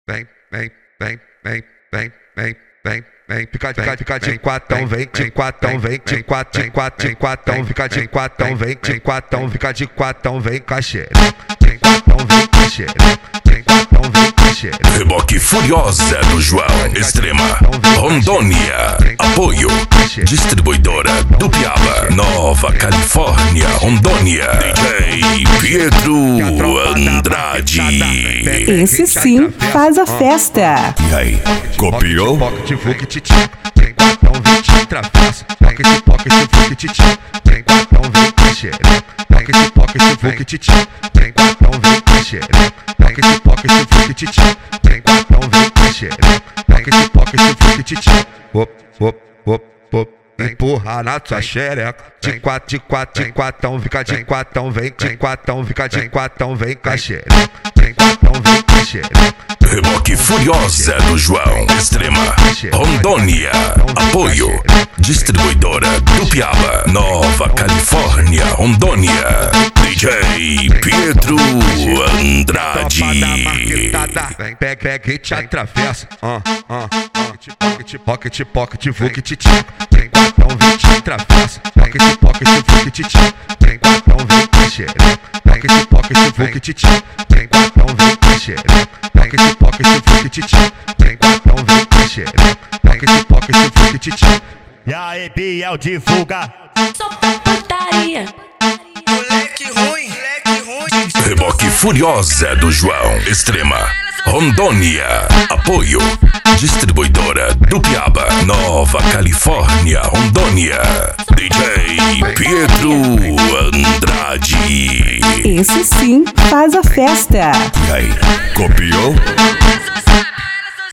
vem, vem, vem, vem, vem, vem, vem, vem, fica de quatão, vem, de quatão, vem, de quatão, de quatão, fica de quatão, vem, de quatão, fica de quatão, vem, caixeira, de quatão, vem, caixeira, de quatão, vem, caixeira. Reboque Furiosa do João, Extrema, Rondônia, apoio, distribuidora do Piaba, Nova Califórnia, Rondônia, DJ Pietro Andrade. Esse sim faz a festa. E aí, copiou? Pocket fuque tem quatão, vem te atravessa. Pocket fuque tem quatão, vem caixeira. Pocket fuque tem quatão, vem caixeira. Pocket fuque tem quatão, vem caixeira. Pocket fuque hop, hop, hop, hop. Empurra na tua xereca. De quatão, fica de quatão, vem, de quatão, fica de quatão, vem caixeira. De quatão, vem caixeira. Reboque Furiosa do João, Extrema, Rondônia, apoio, distribuidora do Piaba, Nova Califórnia, Rondônia, DJ Pietro Andrade. Vem, pega e te atravessa. Pocket fuque tem quatão, vem te atravessa. Pocket fuque tem quatão, vem caixeira. Pocket fuque tem quatão, vem caixeira. Pocket fuque tem quatão, vem caixeira. Pocket fuque. E aí, Biel divulga. Sou putaria. Moleque ruim, Reboque Furiosa do João, Extrema, Rondônia, apoio, distribuidora do Piaba, Nova Califórnia, Rondônia, DJ Pietro Andrade. Esse sim faz a festa. E aí, copiou?